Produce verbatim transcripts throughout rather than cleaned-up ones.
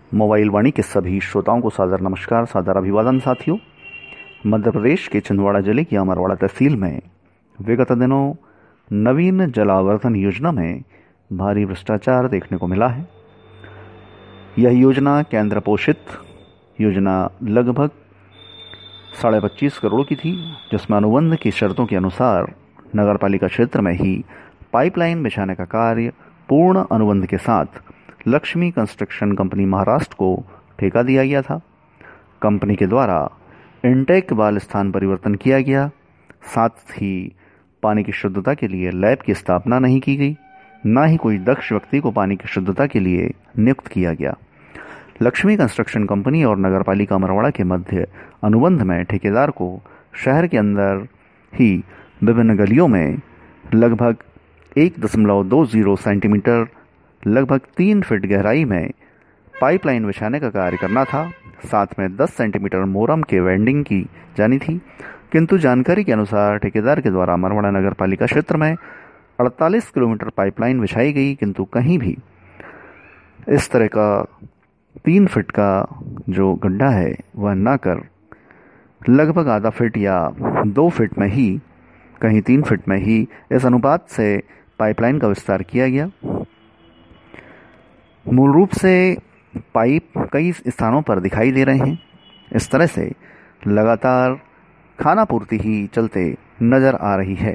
Mobile वाणी के सभी श्रोताओं को सादर नमस्कार, सादर अभिवादन। साथियों, मध्य प्रदेश के छिंदवाड़ा जिले की अमरवाड़ा तहसील में विगत दिनों नवीन जलावर्धन योजना में भारी भ्रष्टाचार देखने को मिला है। यह योजना केंद्र पोषित योजना लगभग साढ़े पच्चीस करोड़ की थी, जिसमें अनुबंध की शर्तों के अनुसार नगरपालिका क्षेत्र में ही पाइपलाइन बिछाने का कार्य पूर्ण अनुबंध के साथ लक्ष्मी कंस्ट्रक्शन कंपनी महाराष्ट्र को ठेका दिया गया था। कंपनी के द्वारा इनटेक वाल स्थान परिवर्तन किया गया, साथ ही पानी की शुद्धता के लिए लैब की स्थापना नहीं की गई, ना ही कोई दक्ष व्यक्ति को पानी की शुद्धता के लिए नियुक्त किया गया। लक्ष्मी कंस्ट्रक्शन कंपनी और नगरपालिका अमरवाड़ा के मध्य अनुबंध में ठेकेदार को शहर के अंदर ही विभिन्न गलियों में लगभग एक दशमलव दो जीरो सेंटीमीटर लगभग तीन फीट गहराई में पाइपलाइन बिछाने का कार्य करना था। साथ में दस सेंटीमीटर मोरम के वेल्डिंग की जानी थी, किंतु जानकारी के अनुसार ठेकेदार के द्वारा अमरवाड़ा नगर पालिका क्षेत्र में अड़तालीस किलोमीटर पाइपलाइन बिछाई गई, किंतु कहीं भी इस तरह का तीन फीट का जो गड्ढा है वह ना कर लगभग आधा फीट या दो फीट में ही, कहीं तीन फीट में ही इस अनुपात से पाइपलाइन का विस्तार किया गया। मूल रूप से पाइप कई स्थानों पर दिखाई दे रहे हैं। इस तरह से लगातार खाना पूर्ति ही चलते नजर आ रही है।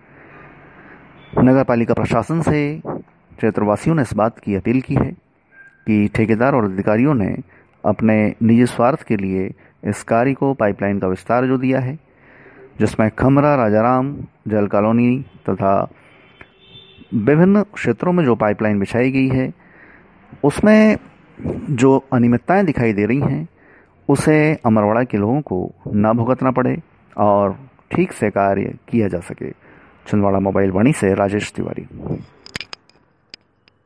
नगर पालिका प्रशासन से क्षेत्रवासियों ने इस बात की अपील की है कि ठेकेदार और अधिकारियों ने अपने निजी स्वार्थ के लिए इस कार्य को पाइपलाइन का विस्तार जो दिया है, जिसमें खमरा, राजाराम, जल कॉलोनी तथा विभिन्न क्षेत्रों में जो पाइपलाइन बिछाई गई है उसमें जो अनियमितताएं दिखाई दे रही हैं उसे अमरवाड़ा के लोगों को ना भुगतना पड़े और ठीक से कार्य किया जा सके। छिंदवाड़ा मोबाइल वाणी से राजेश तिवारी।